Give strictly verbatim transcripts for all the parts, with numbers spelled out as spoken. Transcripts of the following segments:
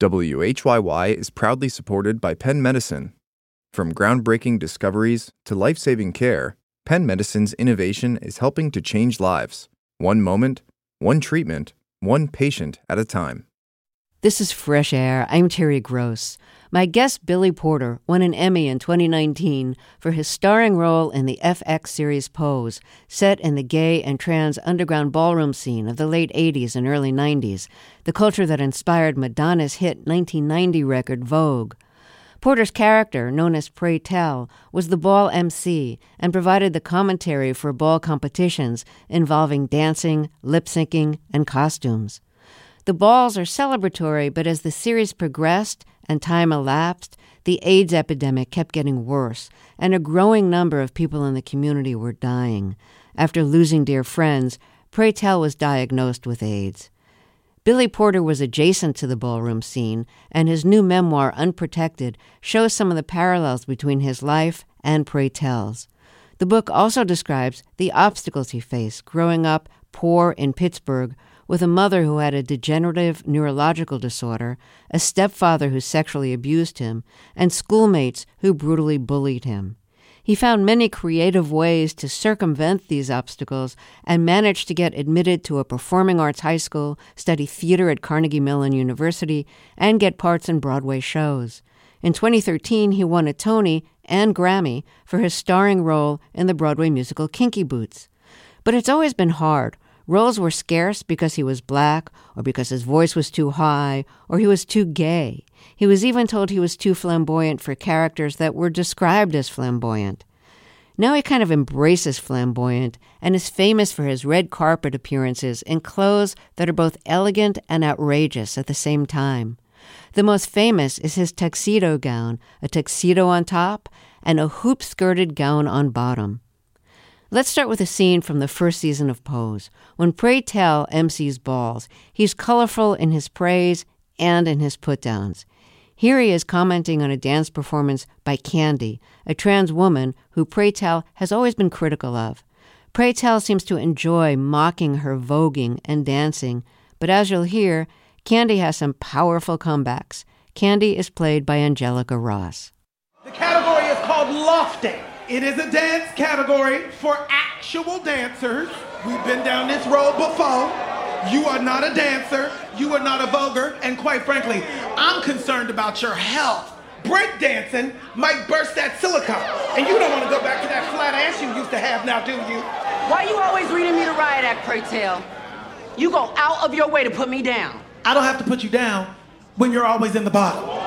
W H Y Y is proudly supported by Penn Medicine. From groundbreaking discoveries to life-saving care, Penn Medicine's innovation is helping to change lives, one moment, one treatment, one patient at a time. This is Fresh Air. I'm Terry Gross. My guest, Billy Porter, won an Emmy in twenty nineteen for his starring role in the F X series Pose, set in the gay and trans underground ballroom scene of the late eighties and early nineties, the culture that inspired Madonna's hit nineteen ninety record Vogue. Porter's character, known as Pray Tell, was the ball M C and provided the commentary for ball competitions involving dancing, lip-syncing, and costumes. The balls are celebratory, but as the series progressed and time elapsed, the AIDS epidemic kept getting worse, and a growing number of people in the community were dying. After losing dear friends, Pray Tell was diagnosed with AIDS. Billy Porter was adjacent to the ballroom scene, and his new memoir, Unprotected, shows some of the parallels between his life and Pray Tell's. The book also describes the obstacles he faced growing up poor in Pittsburgh, with a mother who had a degenerative neurological disorder, a stepfather who sexually abused him, and schoolmates who brutally bullied him. He found many creative ways to circumvent these obstacles and managed to get admitted to a performing arts high school, study theater at Carnegie Mellon University, and get parts in Broadway shows. In twenty thirteen, he won a Tony and Grammy for his starring role in the Broadway musical Kinky Boots. But it's always been hard. Roles were scarce because he was black, or because his voice was too high, or he was too gay. He was even told he was too flamboyant for characters that were described as flamboyant. Now he kind of embraces flamboyant and is famous for his red carpet appearances in clothes that are both elegant and outrageous at the same time. The most famous is his tuxedo gown, a tuxedo on top, and a hoop-skirted gown on bottom. Let's start with a scene from the first season of Pose. When Pray Tell M Cs balls, he's colorful in his praise and in his put-downs. Here he is commenting on a dance performance by Candy, a trans woman who Pray Tell has always been critical of. Pray Tell seems to enjoy mocking her voguing and dancing, but as you'll hear, Candy has some powerful comebacks. Candy is played by Angelica Ross. The category is called Lofting. It is a dance category for actual dancers. We've been down this road before. You are not a dancer. You are not a voguer. And quite frankly, I'm concerned about your health. Breakdancing might burst that silicone. And you don't want to go back to that flat ass you used to have now, do you? Why you always reading me the riot act, Pray Tell? You go out of your way to put me down. I don't have to put you down when you're always in the bottom.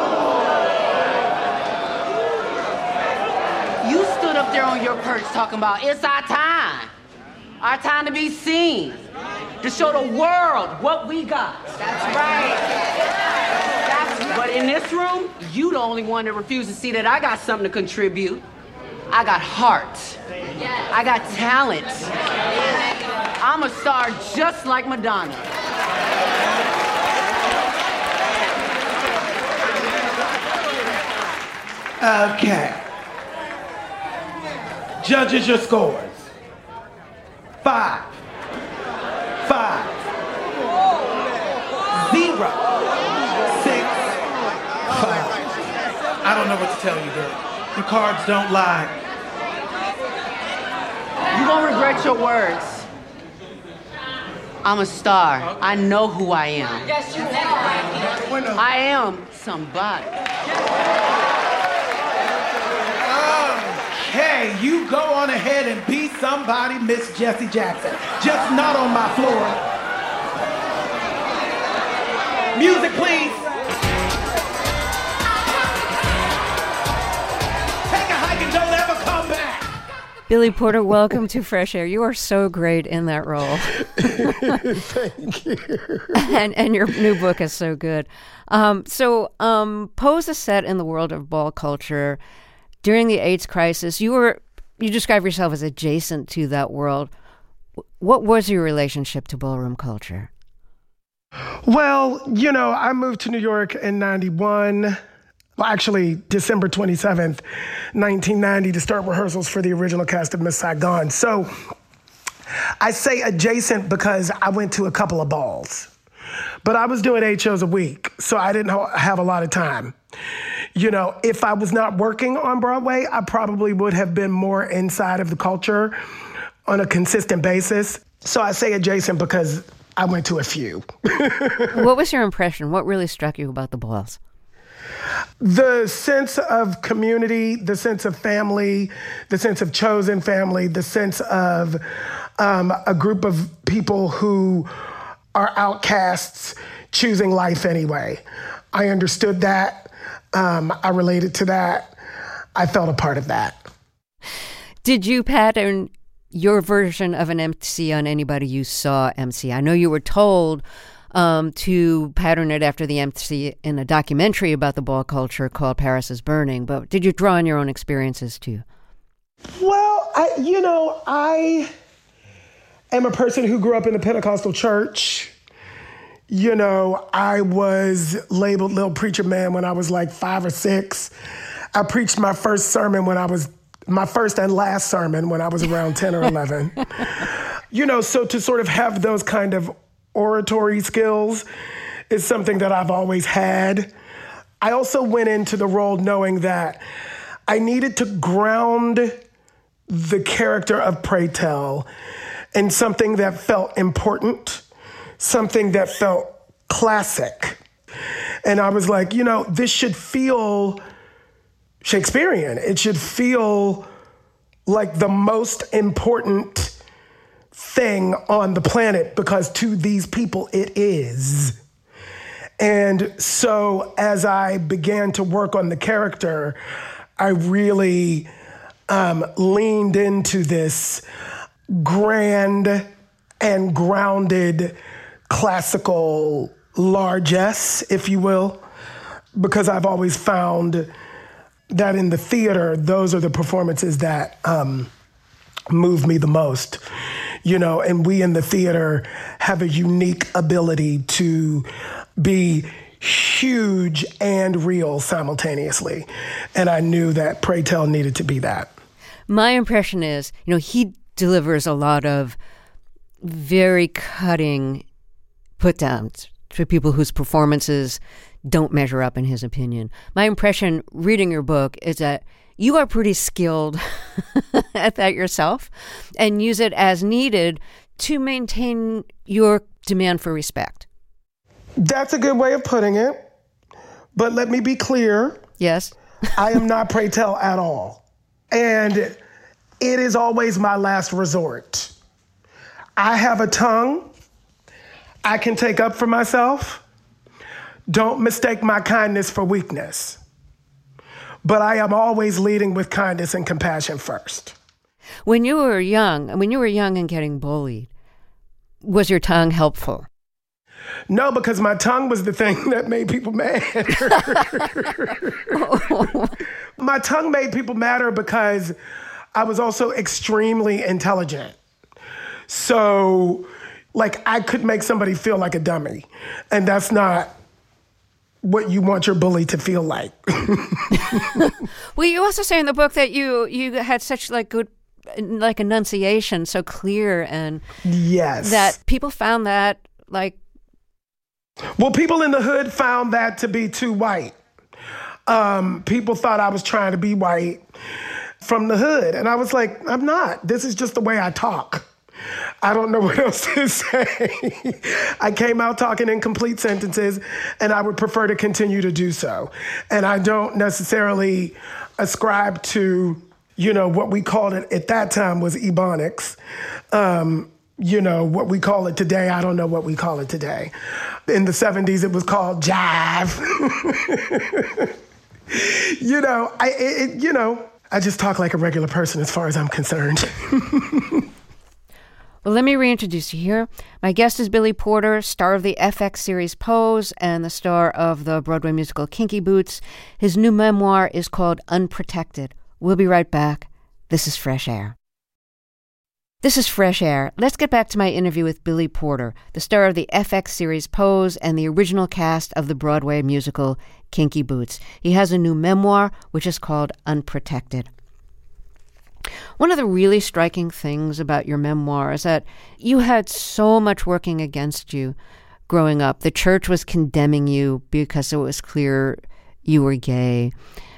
You stood up there on your perch talking about it's our time. Our time to be seen. To show the world what we got. That's right. That's right. But in this room, you the only one that refused to see that I got something to contribute. I got heart. I got talent. I'm a star just like Madonna. Okay. Judges your scores. Five. Five. Zero. Six. Five. I don't know what to tell you, girl. Your cards don't lie. You're gonna regret your words. I'm a star. I know who I am. Yes, you are. I am somebody. Hey, you go on ahead and be somebody, Miss Jessie Jackson. Just not on my floor. Music, please. Take a hike and don't ever come back. Billy Porter, welcome to Fresh Air. You are so great in that role. Thank you. and and your new book is so good. Um, so um, Pose is set in the world of ball culture. During the AIDS crisis, you were you describe yourself as adjacent to that world. What was your relationship to ballroom culture? Well, you know, I moved to New York in ninety-one. Well, actually, December twenty-seventh, nineteen ninety, to start rehearsals for the original cast of Miss Saigon. So I say adjacent because I went to a couple of balls. But I was doing eight shows a week, so I didn't ha- have a lot of time. You know, if I was not working on Broadway, I probably would have been more inside of the culture on a consistent basis. So I say adjacent because I went to a few. What was your impression? What really struck you about the balls? The sense of community, the sense of family, the sense of chosen family, the sense of um, a group of people who are outcasts choosing life anyway. I understood that. Um, I related to that. I felt a part of that. Did you pattern your version of an M C on anybody you saw M C? I know you were told um, to pattern it after the M C in a documentary about the ball culture called Paris is Burning, but did you draw on your own experiences too? Well, I, you know, I am a person who grew up in a Pentecostal church. You know, I was labeled Little Preacher Man when I was like five or six. I preached my first sermon when I was, my first and last sermon when I was around ten or eleven. You know, so to sort of have those kind of oratory skills is something that I've always had. I also went into the role knowing that I needed to ground the character of Pray Tell in something that felt important, something that felt classic. And I was like, you know, this should feel Shakespearean. It should feel like the most important thing on the planet because to these people it is. And so as I began to work on the character, I really um, leaned into this grand and grounded classical largesse, if you will, because I've always found that in the theater, those are the performances that um, move me the most. You know, and we in the theater have a unique ability to be huge and real simultaneously. And I knew that Pray Tell needed to be that. My impression is, you know, he delivers a lot of very cutting put-downs for people whose performances don't measure up in his opinion. My impression reading your book is that you are pretty skilled at that yourself and use it as needed to maintain your demand for respect. That's a good way of putting it. But let me be clear. Yes. I am not Pray Tell at all. And it is always my last resort. I have a tongue. I can take up for myself. Don't mistake my kindness for weakness. But I am always leading with kindness and compassion first. When you were young, when you were young and getting bullied, was your tongue helpful? No, because my tongue was the thing that made people mad. My tongue made people madder because I was also extremely intelligent. So, like, I could make somebody feel like a dummy. And that's not what you want your bully to feel like. Well, you also say in the book that you you had such like good like enunciation, so clear, and yes, that people found that like. Well, people in the hood found that to be too white. Um, people thought I was trying to be white from the hood, and I was like, I'm not. This is just the way I talk. I don't know what else to say. I came out talking in complete sentences, and I would prefer to continue to do so. And I don't necessarily ascribe to, you know, what we called it at that time was Ebonics. Um, you know, what we call it today, I don't know what we call it today. In the seventies, it was called jive. you know, I, it, you know, I just talk like a regular person as far as I'm concerned. Well, let me reintroduce you here. My guest is Billy Porter, star of the F X series Pose and the star of the Broadway musical Kinky Boots. His new memoir is called Unprotected. We'll be right back. This is Fresh Air. This is Fresh Air. Let's get back to my interview with Billy Porter, the star of the F X series Pose and the original cast of the Broadway musical Kinky Boots. He has a new memoir, which is called Unprotected. One of the really striking things about your memoir is that you had so much working against you growing up. The church was condemning you because it was clear you were gay.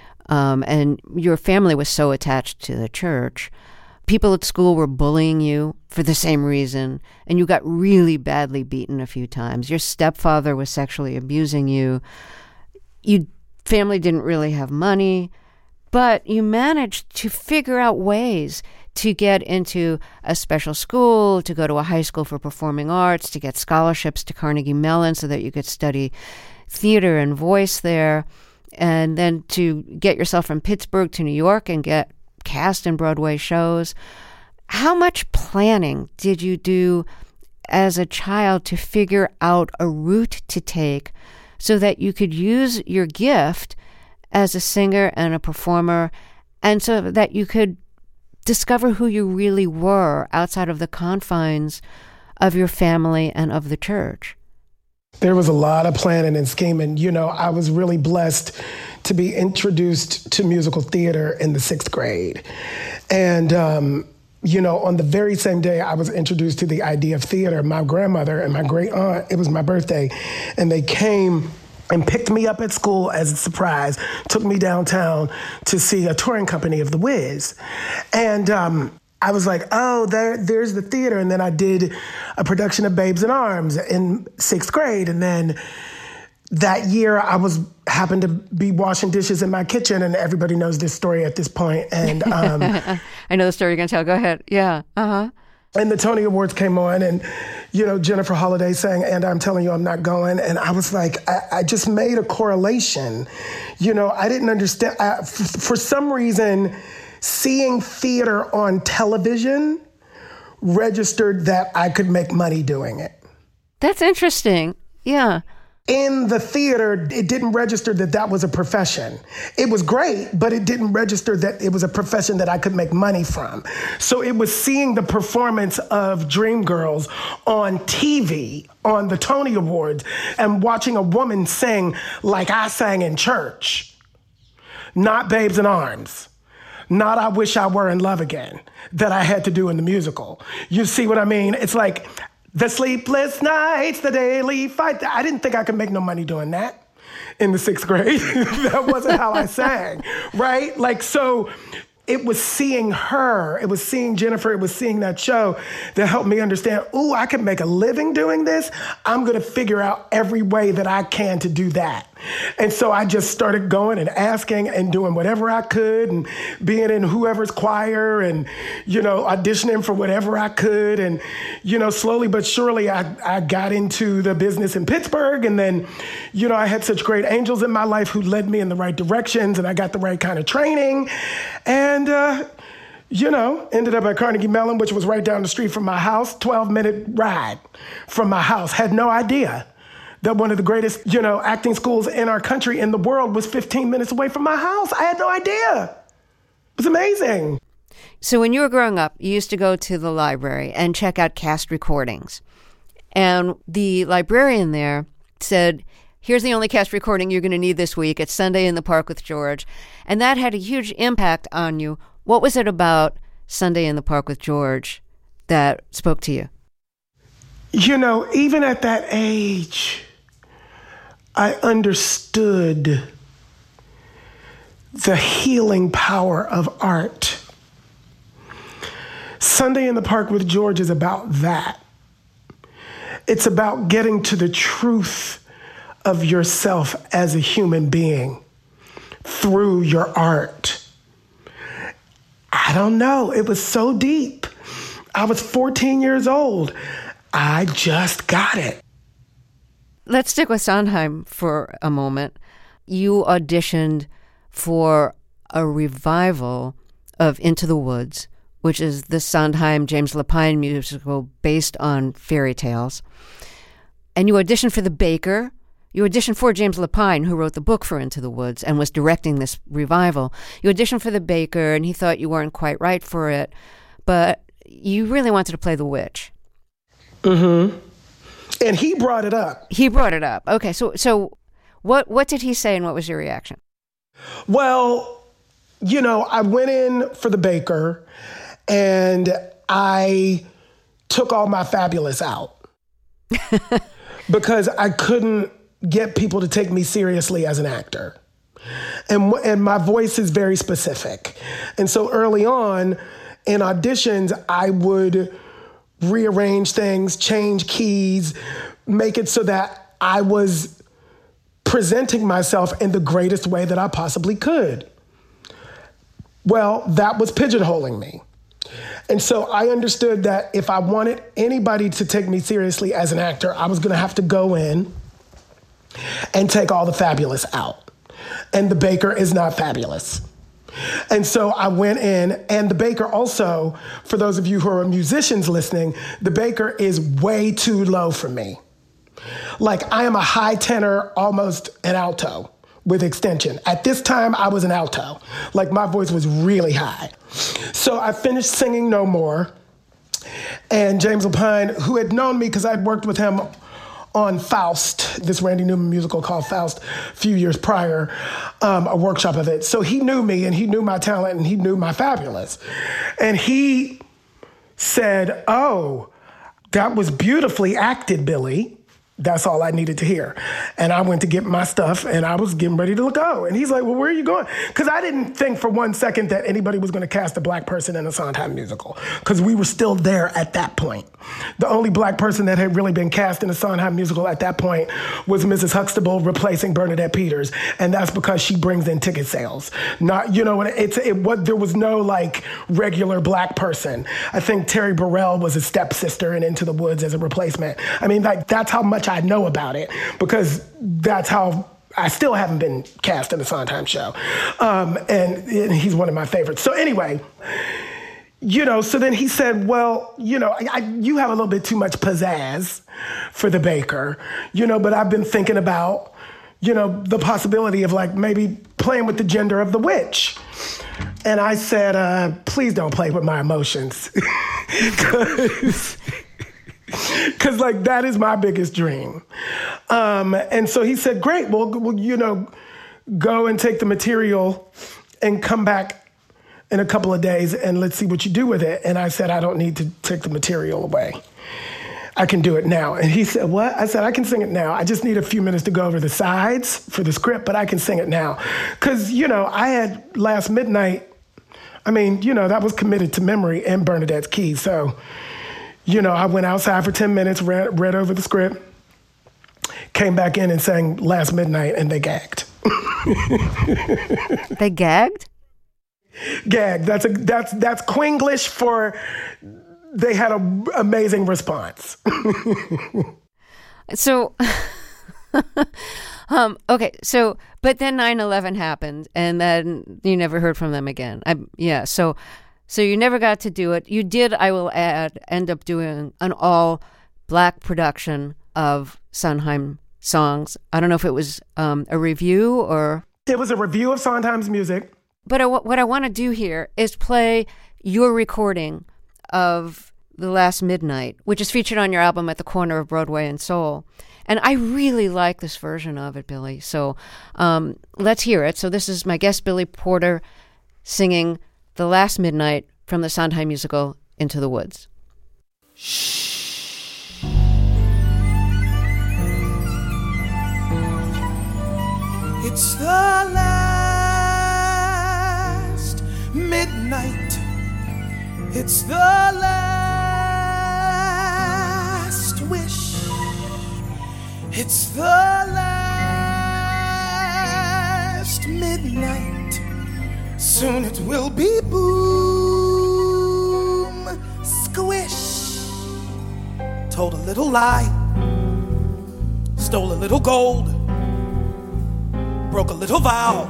Um, and your family was so attached to the church. People at school were bullying you for the same reason, and you got really badly beaten a few times. Your stepfather was sexually abusing you. Your family didn't really have money, but you managed to figure out ways to get into a special school, to go to a high school for performing arts, to get scholarships to Carnegie Mellon so that you could study theater and voice there, and then to get yourself from Pittsburgh to New York and get cast in Broadway shows. How much planning did you do as a child to figure out a route to take so that you could use your gift as a singer and a performer, and so that you could discover who you really were outside of the confines of your family and of the church? There was a lot of planning and scheming. You know, I was really blessed to be introduced to musical theater in the sixth grade. And, um, you know, on the very same day I was introduced to the idea of theater, my grandmother and my great aunt, it was my birthday, and they came and picked me up at school as a surprise, took me downtown to see a touring company of The Wiz. And um, I was like, oh, there, there's the theater. And then I did a production of Babes in Arms in sixth grade. And then that year I was happened to be washing dishes in my kitchen, and everybody knows this story at this point. And um, I know the story you're going to tell. Go ahead. Yeah. Uh-huh. And the Tony Awards came on, and, you know, Jennifer Holliday sang, and I'm telling you, I'm not going. And I was like, I, I just made a correlation. You know, I didn't understand. I, f- for some reason, seeing theater on television registered that I could make money doing it. That's interesting. Yeah. In the theater, it didn't register that that was a profession. It was great, but it didn't register that it was a profession that I could make money from. So it was seeing the performance of Dreamgirls on T V, on the Tony Awards, and watching a woman sing like I sang in church. Not Babes in Arms. Not I Wish I Were in Love Again, that I had to do in the musical. You see what I mean? It's like, the sleepless nights, the daily fight. I didn't think I could make no money doing that in the sixth grade. That wasn't how I sang, right? Like, so it was seeing her, it was seeing Jennifer, it was seeing that show that helped me understand, ooh, I can make a living doing this. I'm gonna figure out every way that I can to do that. And so I just started going and asking and doing whatever I could and being in whoever's choir and, you know, auditioning for whatever I could. And, you know, slowly but surely I, I got into the business in Pittsburgh. And then, you know, I had such great angels in my life who led me in the right directions, and I got the right kind of training. And, uh, you know, ended up at Carnegie Mellon, which was right down the street from my house, twelve minute ride from my house. Had no idea that one of the greatest, you know, acting schools in our country, in the world, was fifteen minutes away from my house. I had no idea. It was amazing. So when you were growing up, you used to go to the library and check out cast recordings. And the librarian there said, here's the only cast recording you're going to need this week. It's Sunday in the Park with George. And that had a huge impact on you. What was it about Sunday in the Park with George that spoke to you? You know, even at that age, I understood the healing power of art. Sunday in the Park with George is about that. It's about getting to the truth of yourself as a human being through your art. I don't know. It was so deep. I was fourteen years old. I just got it. Let's stick with Sondheim for a moment. You auditioned for a revival of Into the Woods, which is the Sondheim James Lapine musical based on fairy tales. And you auditioned for The Baker. You auditioned for James Lapine, who wrote the book for Into the Woods and was directing this revival. You auditioned for The Baker, and he thought you weren't quite right for it, but you really wanted to play the witch. Mm-hmm. And he brought it up. He brought it up. Okay, so so what what did he say, and what was your reaction? Well, you know, I went in for The Baker, and I took all my fabulous out. because I couldn't get people to take me seriously as an actor. And, and my voice is very specific. And so early on in auditions, I would rearrange things, change keys, make it so that I was presenting myself in the greatest way that I possibly could. Well, that was pigeonholing me. And so I understood that if I wanted anybody to take me seriously as an actor, I was gonna have to go in and take all the fabulous out. And the Baker is not fabulous. And so I went in, and the Baker also, for those of you who are musicians listening, the Baker is way too low for me. Like, I am a high tenor, almost an alto with extension. At this time, I was an alto. Like, my voice was really high. So I finished singing No More, and James Lapine, who had known me because I'd worked with him on Faust, this Randy Newman musical called Faust, a few years prior, um, a workshop of it. So he knew me, and he knew my talent, and he knew my fabulous. And he said, "Oh, that was beautifully acted, Billy." That's all I needed to hear. And I went to get my stuff, and I was getting ready to go. And he's like, "Well, where are you going?" Because I didn't think for one second that anybody was going to cast a black person in a Sondheim musical, because we were still there at that point. The only black person that had really been cast in a Sondheim musical at that point was Missus Huxtable replacing Bernadette Peters, and that's because she brings in ticket sales. Not, you know, it's it. What there was no like regular black person. I think Terry Burrell was a stepsister in Into the Woods as a replacement. I mean, like that's how much I know about it, because that's how I still haven't been cast in a Sondheim show. Um, and, and he's one of my favorites. So anyway, you know, so then he said, "Well, you know, I, you have a little bit too much pizzazz for the Baker, you know, but I've been thinking about, you know, the possibility of like maybe playing with the gender of the witch." And I said, uh, "Please don't play with my emotions." Because Because, like, that is my biggest dream. Um, and so he said, "Great, well, well, you know, go and take the material and come back in a couple of days and let's see what you do with it." And I said, "I don't need to take the material away. I can do it now." And he said, "What?" I said, "I can sing it now. I just need a few minutes to go over the sides for the script, but I can sing it now." Because, you know, I had Last Midnight, I mean, you know, that was committed to memory and Bernadette's key, so... You know, I went outside for ten minutes, read, read over the script, came back in and sang Last Midnight, and they gagged. They gagged? Gagged. That's a that's that's Quenglish for they had an amazing response. So, um, okay, so, but then nine eleven happened, and then you never heard from them again. I, yeah, so... So you never got to do it. You did, I will add, end up doing an all-black production of Sondheim songs. I don't know if it was um, a review or... It was a review of Sondheim's music. But I, what I want to do here is play your recording of The Last Midnight, which is featured on your album At the Corner of Broadway and Soul. And I really like this version of it, Billy. So um, let's hear it. So this is my guest, Billy Porter, singing The Last Midnight from the Sondheim musical Into the Woods. Shh. It's the last midnight. It's the last wish. It's the last midnight. Soon it will be boom, squish. Told a little lie, stole a little gold, broke a little vow.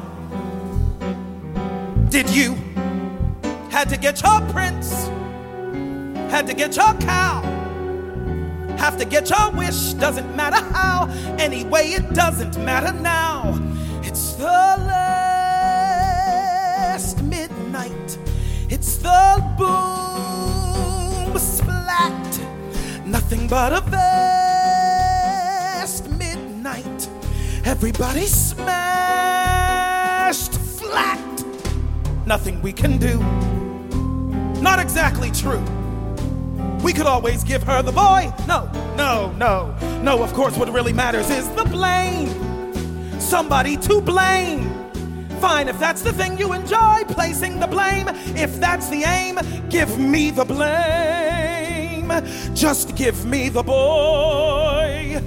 Did you? Had to get your prince, had to get your cow, have to get your wish, doesn't matter how. Anyway, it doesn't matter now. It's the last midnight. It's the boom splat. Nothing but a vast midnight. Everybody smashed flat. Nothing we can do. Not exactly true. We could always give her the boy. No, no, no, no, of course what really matters is the blame. Somebody to blame. Fine, if that's the thing you enjoy, placing the blame. If that's the aim, give me the blame. Just give me the boy.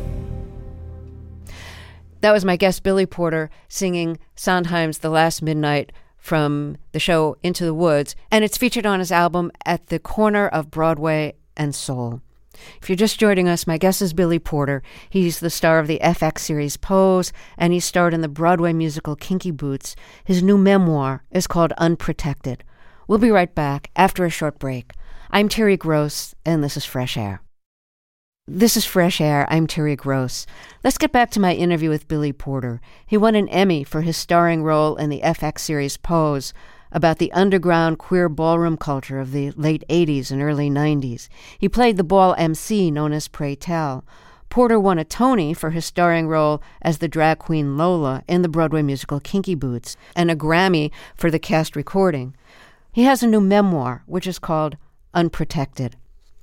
That was my guest, Billy Porter, singing Sondheim's The Last Midnight from the show Into the Woods, and it's featured on his album At the Corner of Broadway and Soul. If you're just joining us, my guest is Billy Porter. He's the star of the F X series Pose, and he starred in the Broadway musical Kinky Boots. His new memoir is called Unprotected. We'll be right back after a short break. I'm Terry Gross, and this is Fresh Air. This is Fresh Air. I'm Terry Gross. Let's get back to my interview with Billy Porter. He won an Emmy for his starring role in the F X series Pose, about the underground queer ballroom culture of the late eighties and early nineties. He played the ball M C known as Pray Tell. Porter won a Tony for his starring role as the drag queen Lola in the Broadway musical Kinky Boots, and a Grammy for the cast recording. He has a new memoir, which is called Unprotected.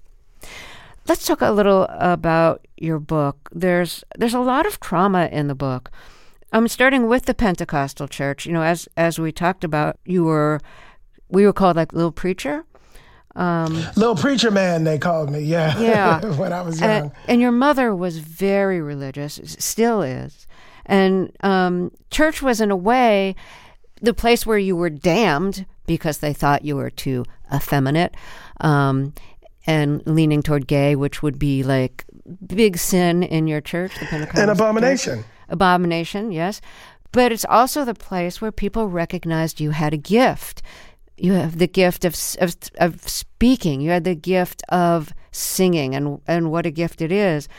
Let's talk a little about your book. There's there's a lot of trauma in the book. I'm starting with the Pentecostal church. You know, as as we talked about, you were we were called like Little Preacher. Um, Little Preacher Man, they called me. Yeah, yeah. when I was young. And, and your mother was very religious, still is, and um, church was in a way the place where you were damned because they thought you were too effeminate. Um, and leaning toward gay, which would be like big sin in your church, the Pentecostal An abomination. Church. Abomination, yes. But it's also the place where people recognized you had a gift. You have the gift of of, of speaking. You had the gift of singing, and and what a gift it is.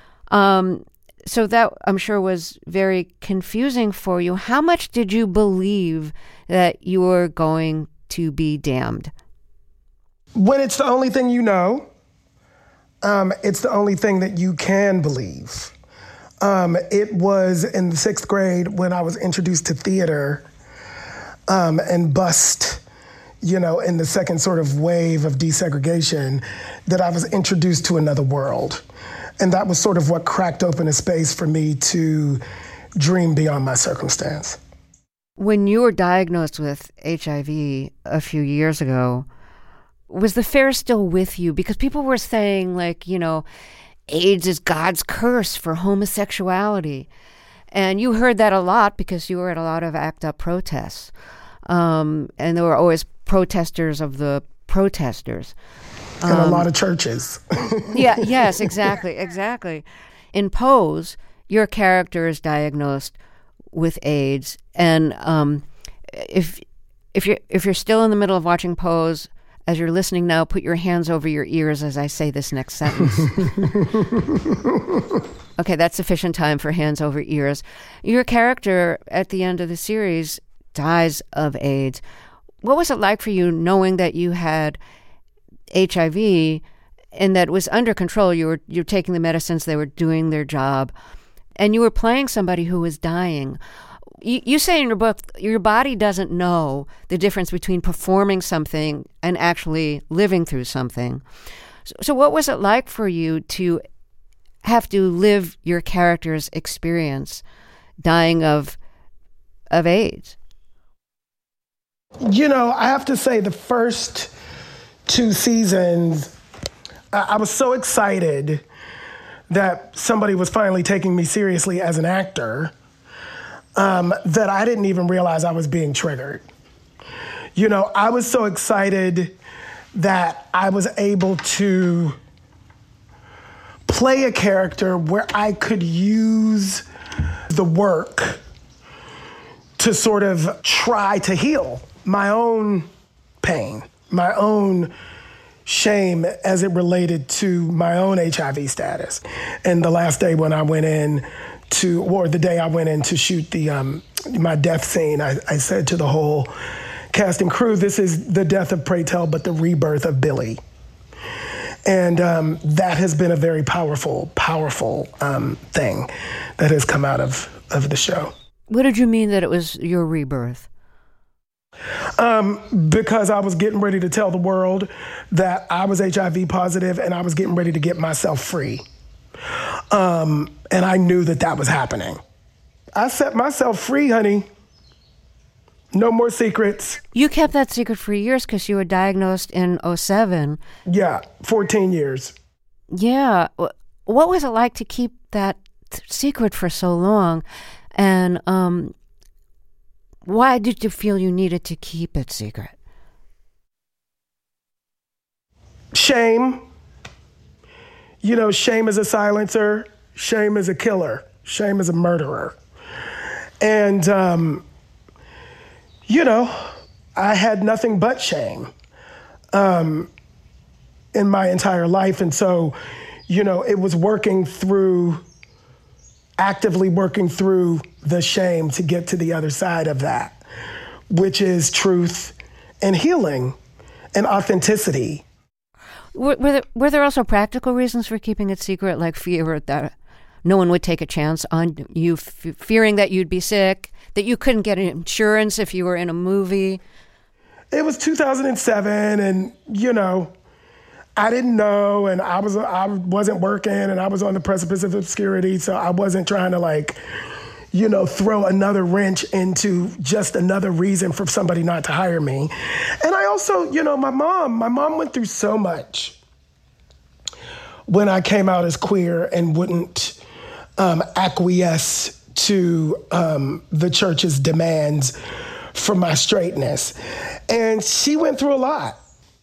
Um, so that, I'm sure, was very confusing for you. How much did you believe that you were going to be damned? When it's the only thing you know, um, it's the only thing that you can believe. Um, it was in the sixth grade when I was introduced to theater um, and bust, you know, in the second sort of wave of desegregation, that I was introduced to another world. And that was sort of what cracked open a space for me to dream beyond my circumstance. When you were diagnosed with H I V a few years ago, was the fear still with you? Because people were saying, like, you know, AIDS is God's curse for homosexuality. And you heard that a lot because you were at a lot of ACT UP protests. Um, and there were always protesters of the protesters. Um, and a lot of churches. yeah, yes, exactly, exactly. In Pose, your character is diagnosed with AIDS. And um, if if you're, if you're still in the middle of watching Pose, as you're listening now, put your hands over your ears as I say this next sentence. Okay, that's sufficient time for hands over ears. Your character at the end of the series dies of AIDS. What was it like for you knowing that you had H I V and that it was under control? You were you're taking the medicines, they were doing their job, and you were playing somebody who was dying. You, you say in your book, your body doesn't know the difference between performing something and actually living through something. So, so what was it like for you to have to live your character's experience dying of of AIDS? You know, I have to say the first two seasons, I, I was so excited that somebody was finally taking me seriously as an actor. Um, that I didn't even realize I was being triggered. You know, I was so excited that I was able to play a character where I could use the work to sort of try to heal my own pain, my own shame as it related to my own H I V status. And the last day when I went in to, or the day I went in to shoot the um, my death scene, I, I said to the whole cast and crew, this is the death of Pray Tell, but the rebirth of Billy. And um, that has been a very powerful, powerful um, thing that has come out of, of the show. What did you mean that it was your rebirth? Um, because I was getting ready to tell the world that I was H I V positive and I was getting ready to get myself free. Um, and I knew that that was happening. I set myself free, honey. No more secrets. You kept that secret for years because you were diagnosed in oh seven. Yeah, fourteen years. Yeah. What was it like to keep that secret for so long? And um, why did you feel you needed to keep it secret? Shame. You know, shame is a silencer. Shame is a killer. Shame is a murderer. And, um, you know, I had nothing but shame um, in my entire life. And so, you know, it was working through, actively working through the shame to get to the other side of that, which is truth and healing and authenticity. Were, were, there, were there also practical reasons for keeping it secret, like fear that no one would take a chance on you, f- fearing that you'd be sick, that you couldn't get insurance if you were in a movie? It was two thousand seven, and, you know, I didn't know, and I, was, I wasn't working, and I was on the precipice of obscurity, so I wasn't trying to, like, you know, throw another wrench into just another reason for somebody not to hire me. And I also, you know, my mom, my mom went through so much when I came out as queer and wouldn't um, acquiesce to um, the church's demands for my straightness. And she went through a lot.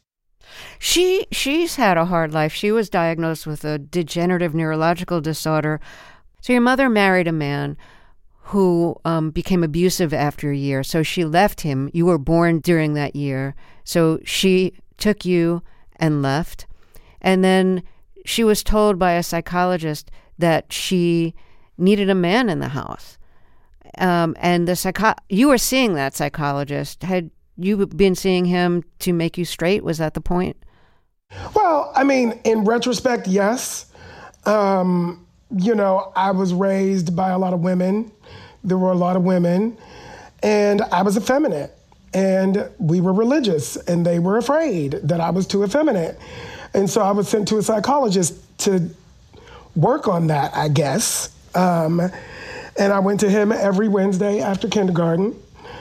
She she's had a hard life. She was diagnosed with a degenerative neurological disorder. So your mother married a man who um, became abusive after a year. So she left him. You were born during that year. So she took you and left. And then she was told by a psychologist that she needed a man in the house. Um, and the psycho- you were seeing that psychologist. Had you been seeing him to make you straight? Was that the point? Well, I mean, in retrospect, yes. Um, you know, I was raised by a lot of women. There were a lot of women, and I was effeminate, and we were religious, and they were afraid that I was too effeminate. And so I was sent to a psychologist to work on that, I guess. Um, and I went to him every Wednesday after kindergarten.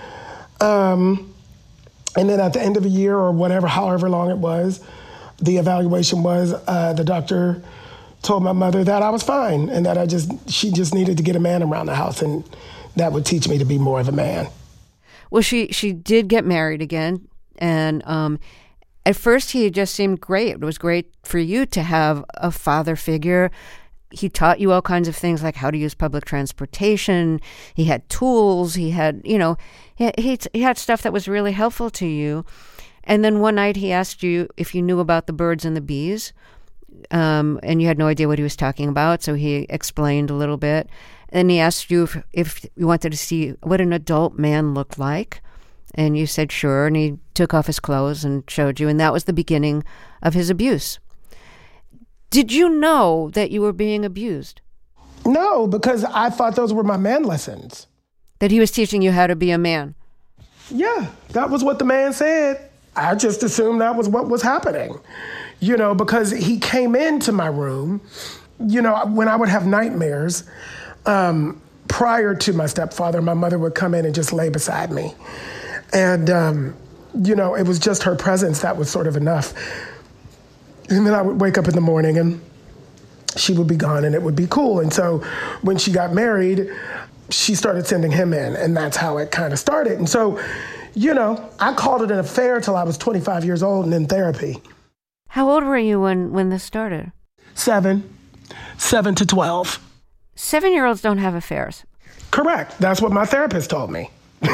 Um, and then at the end of a year or whatever, however long it was, the evaluation was, uh, the doctor told my mother that I was fine and that I just, she just needed to get a man around the house, and that would teach me to be more of a man. Well, she, she did get married again. And um, at first he just seemed great. It was great for you to have a father figure. He taught you all kinds of things like how to use public transportation. He had tools. He had, you know, he, he, he had stuff that was really helpful to you. And then one night he asked you if you knew about the birds and the bees, um, and you had no idea what he was talking about, so he explained a little bit. And he asked you if, if you wanted to see what an adult man looked like, and you said sure, and he took off his clothes and showed you, and that was the beginning of his abuse. Did you know that you were being abused? No, because I thought those were my man lessons. That he was teaching you how to be a man? Yeah, that was what the man said. I just assumed that was what was happening, you know, because he came into my room, you know, when I would have nightmares, um, prior to my stepfather, my mother would come in and just lay beside me. And, um, you know, it was just her presence that was sort of enough. And then I would wake up in the morning and she would be gone and it would be cool. And so when she got married, she started sending him in, and that's how it kind of started. And so, you know, I called it an affair till I was twenty-five years old and in therapy. How old were you when, when this started? Seven. Seven to twelve. Seven-year-olds don't have affairs. Correct. That's what my therapist told me.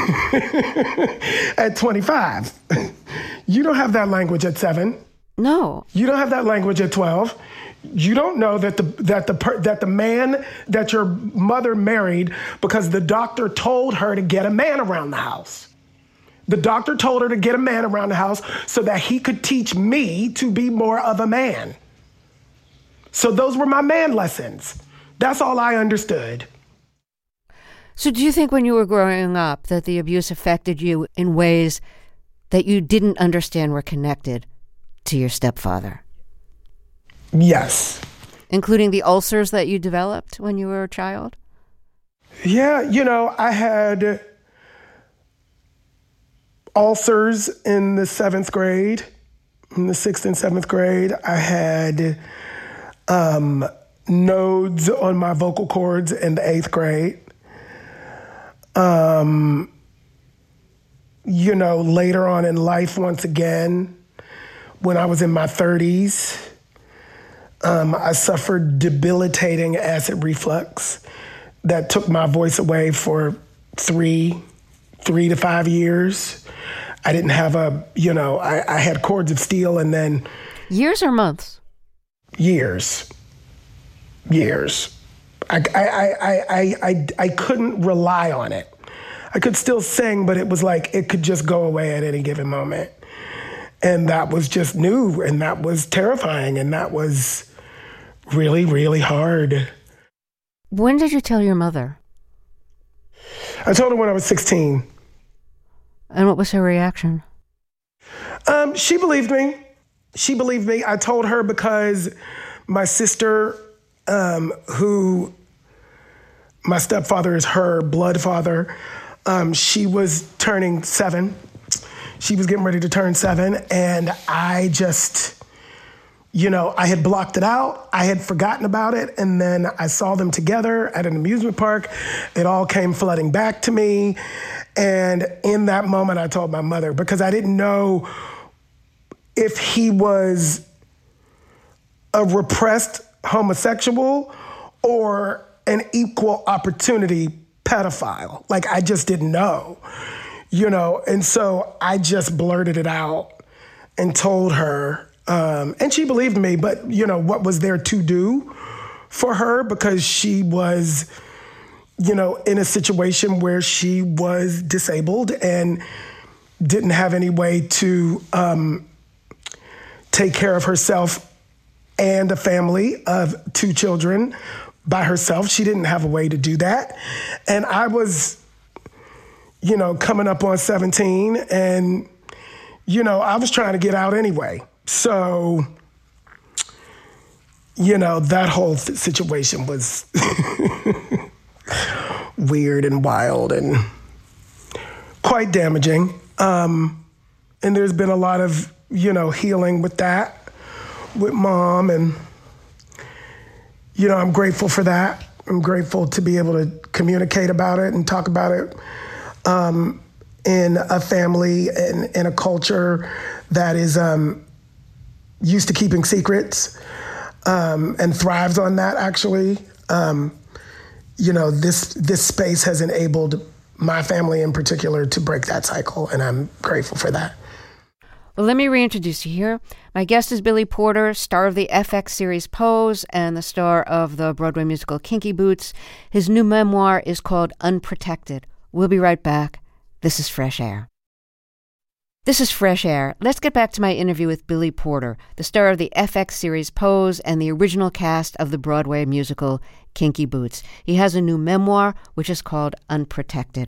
At twenty-five. You don't have that language at seven. No. You don't have that language at twelve. You don't know that the that the per, that the man that your mother married because the doctor told her to get a man around the house. The doctor told her to get a man around the house so that he could teach me to be more of a man. So those were my man lessons. That's all I understood. So do you think when you were growing up that the abuse affected you in ways that you didn't understand were connected to your stepfather? Yes. Including the ulcers that you developed when you were a child? Yeah, you know, I had ulcers in the seventh grade. In the sixth and seventh grade, I had um, nodes on my vocal cords in the eighth grade. Um, you know, later on in life, once again, when I was in my thirties, um, I suffered debilitating acid reflux that took my voice away for three, three to five years. I didn't have a, you know, I, I had cords of steel and then... Years or months? Years. Years. I, I, I, I, I, I couldn't rely on it. I could still sing, but it was like it could just go away at any given moment. And that was just new, and that was terrifying, and that was really, really hard. When did you tell your mother? I told her when I was sixteen. And what was her reaction? Um, she believed me. She believed me. I told her because my sister, um, who my stepfather is her blood father, um, she was turning seven. She was getting ready to turn seven, and I just, you know, I had blocked it out. I had forgotten about it, and then I saw them together at an amusement park. It all came flooding back to me, and in that moment, I told my mother, because I didn't know if he was a repressed homosexual or an equal opportunity pedophile. Like, I just didn't know. You know, and so I just blurted it out and told her, um, and she believed me, but, you know, what was there to do for her? Because she was, you know, in a situation where she was disabled and didn't have any way to um, take care of herself and a family of two children by herself. She didn't have a way to do that. And I was, you know, coming up on seventeen, and, you know, I was trying to get out anyway. So, you know, that whole th- situation was weird and wild and quite damaging. Um, and there's been a lot of, you know, healing with that, with Mom. And, you know, I'm grateful for that. I'm grateful to be able to communicate about it and talk about it Um, in a family and in a culture that is um, used to keeping secrets um, and thrives on that, actually. Um, you know, this this space has enabled my family in particular to break that cycle, and I'm grateful for that. Well, let me reintroduce you here. My guest is Billy Porter, star of the F X series Pose and the star of the Broadway musical Kinky Boots. His new memoir is called Unprotected. We'll be right back. This is Fresh Air. This is Fresh Air. Let's get back to my interview with Billy Porter, the star of the F X series Pose and the original cast of the Broadway musical Kinky Boots. He has a new memoir, which is called Unprotected.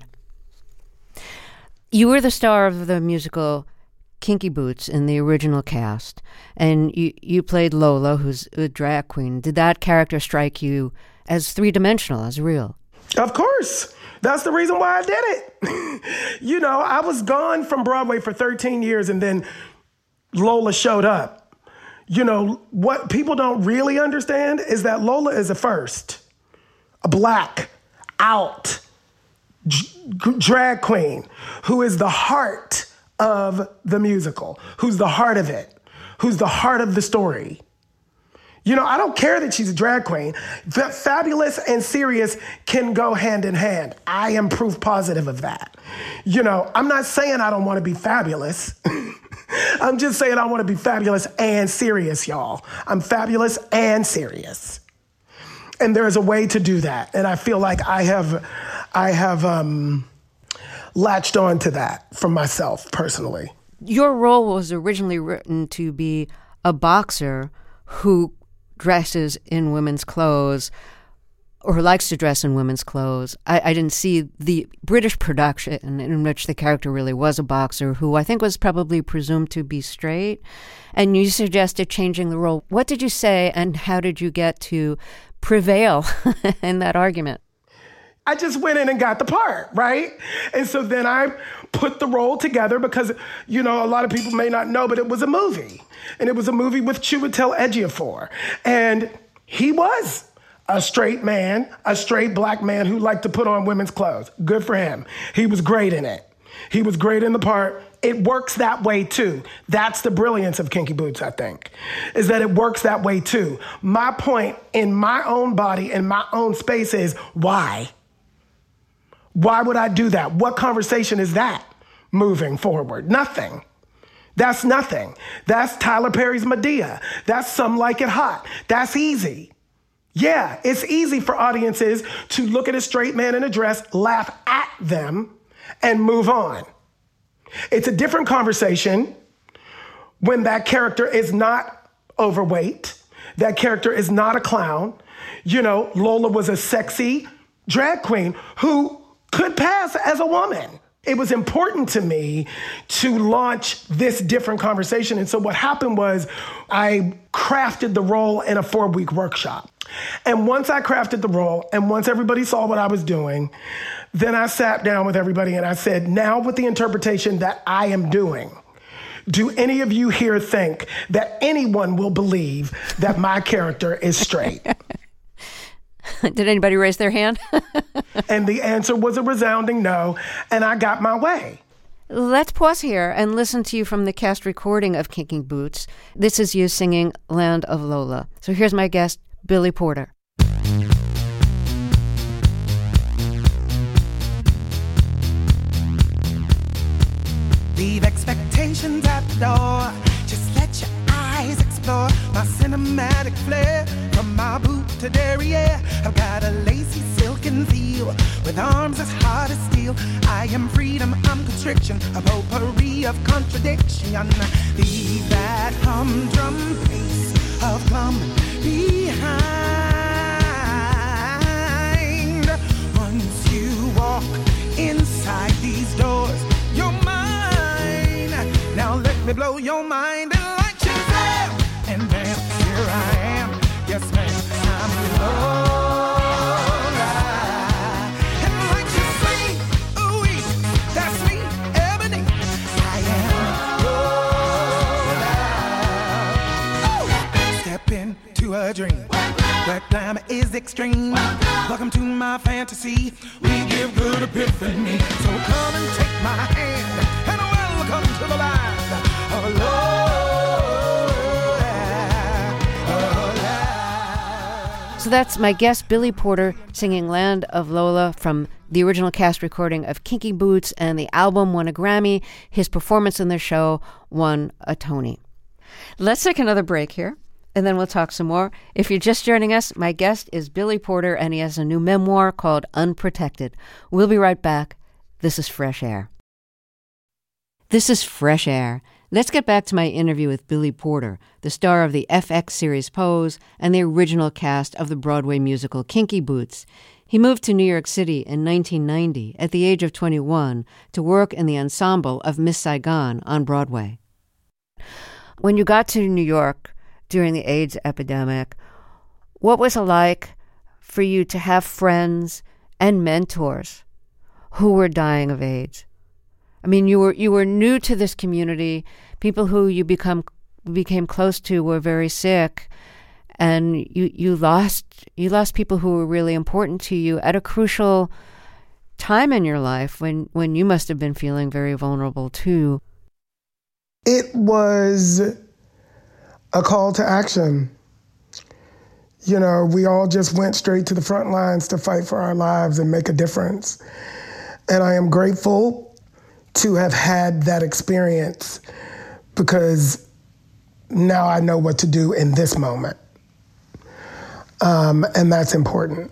You were the star of the musical Kinky Boots in the original cast, and you, you played Lola, who's a drag queen. Did that character strike you as three-dimensional, as real? Of course. That's the reason why I did it. You know, I was gone from Broadway for thirteen years, and then Lola showed up. You know, what people don't really understand is that Lola is a first, a black, out d- drag queen who is the heart of the musical, who's the heart of it, who's the heart of the story. You know, I don't care that she's a drag queen. That fabulous and serious can go hand in hand. I am proof positive of that. You know, I'm not saying I don't want to be fabulous. I'm just saying I want to be fabulous and serious, y'all. I'm fabulous and serious. And there's a way to do that. And I feel like I have, I have um, latched on to that for myself personally. Your role was originally written to be a boxer who dresses in women's clothes or who likes to dress in women's clothes. I, I didn't see the British production in which the character really was a boxer who I think was probably presumed to be straight. And you suggested changing the role. What did you say, and how did you get to prevail in that argument? I just went in and got the part, right? And so then I put the role together because, you know, a lot of people may not know, but it was a movie. And it was a movie with Chiwetel Ejiofor. And he was a straight man, a straight black man who liked to put on women's clothes. Good for him. He was great in it. He was great in the part. It works that way too. That's the brilliance of Kinky Boots, I think, is that it works that way too. My point in my own body, in my own space is why? Why would I do that? What conversation is that moving forward? Nothing. That's nothing. That's Tyler Perry's Medea. That's Some Like It Hot. That's easy. Yeah, it's easy for audiences to look at a straight man in a dress, laugh at them, and move on. It's a different conversation when that character is not overweight, that character is not a clown. You know, Lola was a sexy drag queen who could pass as a woman. It was important to me to launch this different conversation. And so what happened was I crafted the role in a four-week workshop. And once I crafted the role, and once everybody saw what I was doing, then I sat down with everybody and I said, now with the interpretation that I am doing, do any of you here think that anyone will believe that my character is straight? Did anybody raise their hand? And the answer was a resounding no, and I got my way. Let's pause here and listen to you from the cast recording of Kinky Boots. This is you singing Land of Lola. So here's my guest, Billy Porter. Leave expectations at the door. Just let your eyes explore my cinematic flair. From my boot to derriere, I've got a lacy silken feel with arms as hard as steel. I am freedom, I'm constriction, a potpourri of contradiction. Leave that humdrum pace of come behind. Once you walk inside these doors, you're mine. Now let me blow your mind and like Shazam. And then here I am. Yes, ma'am, I'm Lola. And like you say, ooh, that's me, Ebony. I am Lola. Oh, step into a dream where glamour is extreme. Welcome to my fantasy. We give good epiphany. So come and take my hand and welcome to the land of Lola. So that's my guest, Billy Porter, singing Land of Lola from the original cast recording of Kinky Boots, and the album won a Grammy. His performance in the show won a Tony. Let's take another break here, and then we'll talk some more. If you're just joining us, my guest is Billy Porter, and he has a new memoir called Unprotected. We'll be right back. This is Fresh Air. This is Fresh Air. Let's get back to my interview with Billy Porter, the star of the F X series Pose and the original cast of the Broadway musical Kinky Boots. He moved to New York City in nineteen ninety at the age of twenty-one to work in the ensemble of Miss Saigon on Broadway. When you got to New York during the AIDS epidemic, what was it like for you to have friends and mentors who were dying of AIDS? I mean, you were you were new to this community. People who you become became close to were very sick, and you, you lost you lost people who were really important to you at a crucial time in your life when, when you must have been feeling very vulnerable too. It was a call to action. You know, we all just went straight to the front lines to fight for our lives and make a difference. And I am grateful to have had that experience because now I know what to do in this moment. Um, and that's important.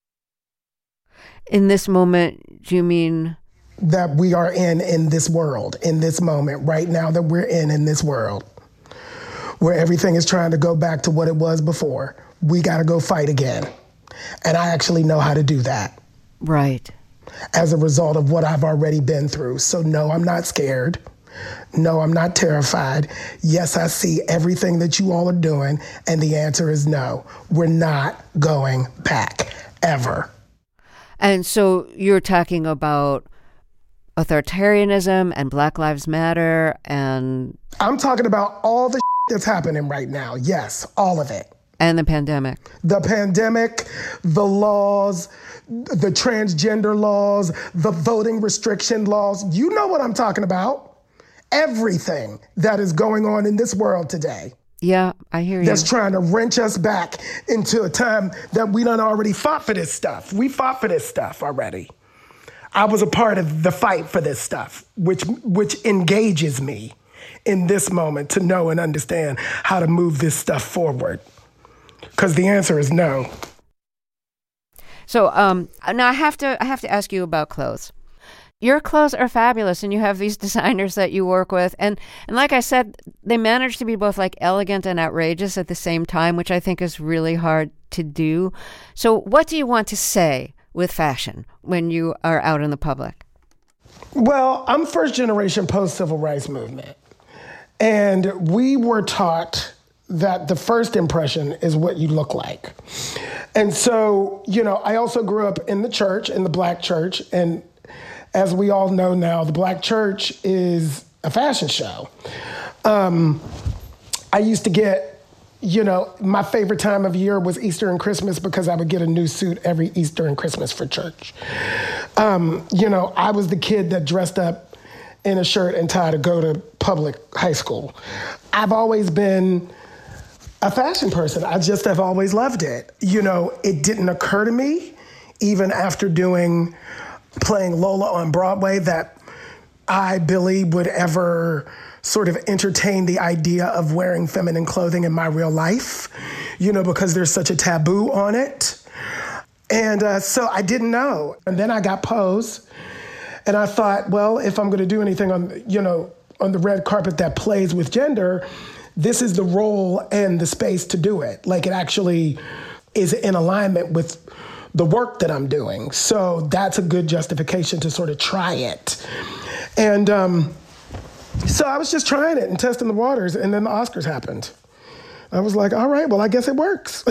In this moment, do you mean? That we are in, in this world, in this moment, right now that we're in, in this world, where everything is trying to go back to what it was before. We got to go fight again. And I actually know how to do that. Right. As a result of what I've already been through. So no, I'm not scared. No, I'm not terrified. Yes, I see everything that you all are doing. And the answer is no. We're not going back, ever. And so you're talking about authoritarianism and Black Lives Matter and... I'm talking about all the that's happening right now. Yes, all of it. And the pandemic. The pandemic, the laws, the transgender laws, the voting restriction laws. You know what I'm talking about. Everything that is going on in this world today. Yeah, I hear you. That's trying to wrench us back into a time that we done already fought for this stuff. We fought for this stuff already. I was a part of the fight for this stuff, which which engages me in this moment to know and understand how to move this stuff forward. Because the answer is no. So um, now I have to I have to ask you about clothes. Your clothes are fabulous, and you have these designers that you work with. And, and like I said, they manage to be both like elegant and outrageous at the same time, which I think is really hard to do. So what do you want to say with fashion when you are out in the public? Well, I'm first generation post-civil rights movement. And we were taught that the first impression is what you look like. And so, you know, I also grew up in the church, in the Black church, and as we all know now, the Black church is a fashion show. Um, I used to get, you know, my favorite time of year was Easter and Christmas because I would get a new suit every Easter and Christmas for church. Um, you know, I was the kid that dressed up in a shirt and tie to go to public high school. I've always been a fashion person. I just have always loved it. You know, it didn't occur to me, even after doing... playing Lola on Broadway, that I, Billy, would ever sort of entertain the idea of wearing feminine clothing in my real life, you know, because there's such a taboo on it. And uh, so I didn't know. And then I got Pose, and I thought, well, if I'm going to do anything on, you know, on the red carpet that plays with gender, this is the role and the space to do it. Like, it actually is in alignment with the work that I'm doing. So that's a good justification to sort of try it. And um, so I was just trying it and testing the waters, and then the Oscars happened. I was like, all right, well, I guess it works.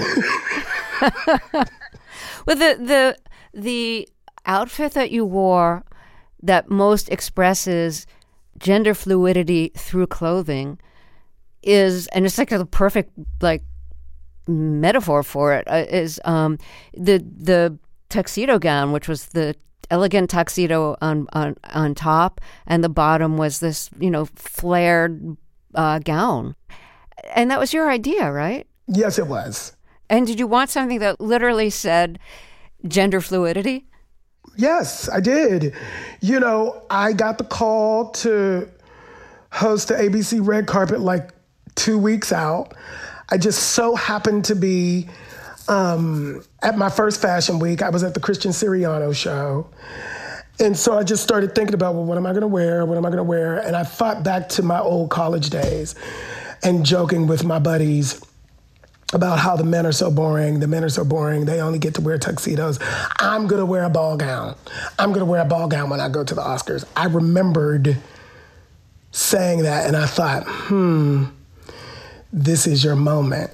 Well, the, the, the outfit that you wore that most expresses gender fluidity through clothing is, and it's like the perfect, like, metaphor for it uh, is um, the the tuxedo gown, which was the elegant tuxedo on, on on top, and the bottom was this, you know, flared uh, gown. And that was your idea, right? Yes, it was. And did you want something that literally said gender fluidity? Yes, I did. You know, I got the call to host the A B C Red Carpet like two weeks out. I just so happened to be um, at my first fashion week. I was at the Christian Siriano show. And so I just started thinking about, well, what am I going to wear? What am I going to wear? And I thought back to my old college days and joking with my buddies about how the men are so boring. The men are so boring. They only get to wear tuxedos. I'm going to wear a ball gown. I'm going to wear a ball gown when I go to the Oscars. I remembered saying that, and I thought, hmm, this is your moment.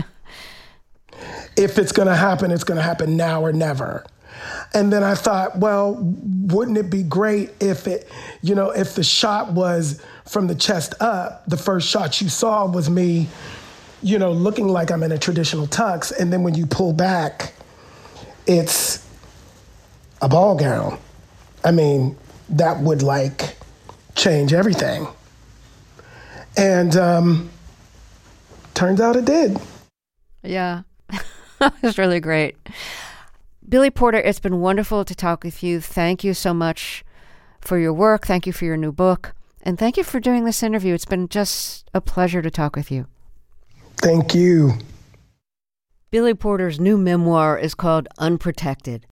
If it's going to happen, it's going to happen now or never. And then I thought, well, wouldn't it be great if it, you know, if the shot was from the chest up, the first shot you saw was me, you know, looking like I'm in a traditional tux. And then when you pull back, it's a ball gown. I mean, that would like change everything. And, um, turns out it did. Yeah, it was really great. Billy Porter, it's been wonderful to talk with you. Thank you so much for your work. Thank you for your new book. And thank you for doing this interview. It's been just a pleasure to talk with you. Thank you. Billy Porter's new memoir is called Unprotected.